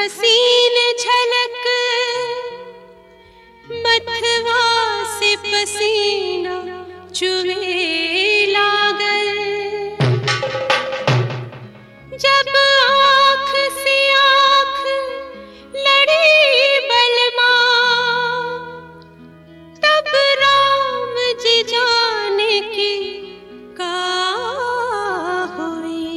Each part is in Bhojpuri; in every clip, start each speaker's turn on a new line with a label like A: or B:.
A: हसीन झलक मथवा से पसीना चुवे लागल। जब आँख से आँख लड़ी बलमा तब राम जी जाने की का हुई।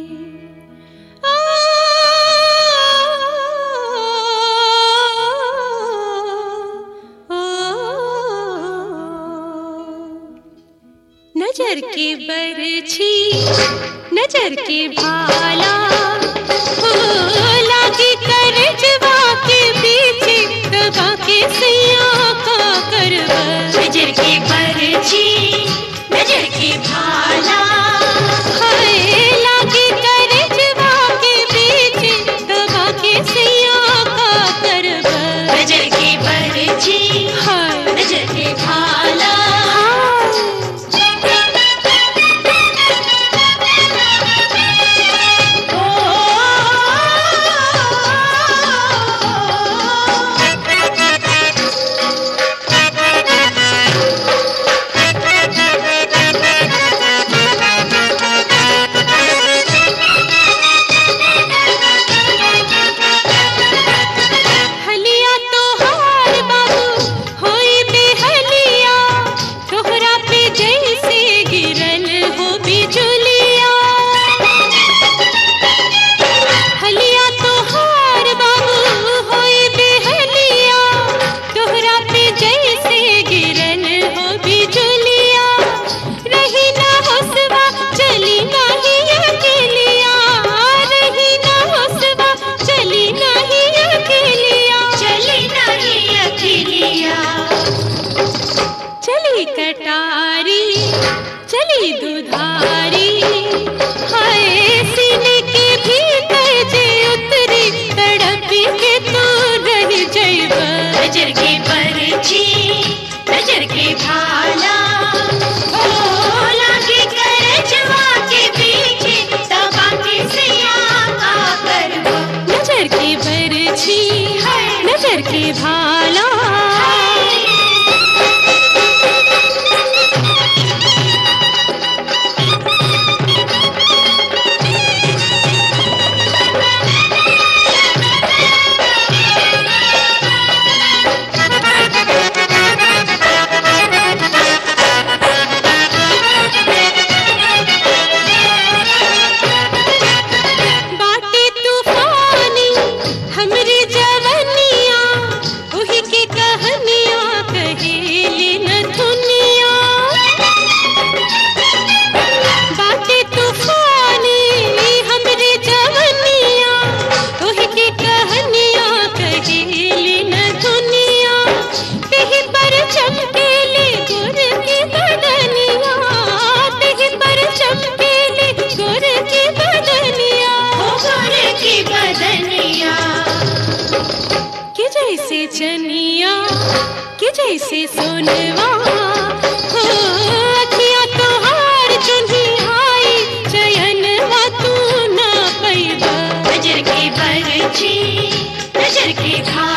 A: नजर के बरछी नजर के भाला हो लागी करजवा के पीछे दबा के सैया का करवा। नजर के बरछी नजर के भाला हाय लागी करजवा के पीछे दबा के सैया का करवा। नजर के बरछी हाय नजर के भाला। कटारी चली दुधारी हाय सीने के भीतर जे उतरी तड़प के तू रह जइबा। नजर के बरछी नजर के भाला ओ लागे करजवा के पीछे दबा के सैया का करवा। नजर के बरछी नजर के भाला। जैसे चनिया कि जैसे सोनवा हो अखियाँ तोहार चुन्ही आई चयनवा तू ना पैबा। नजर के बरछी नजर के भाला।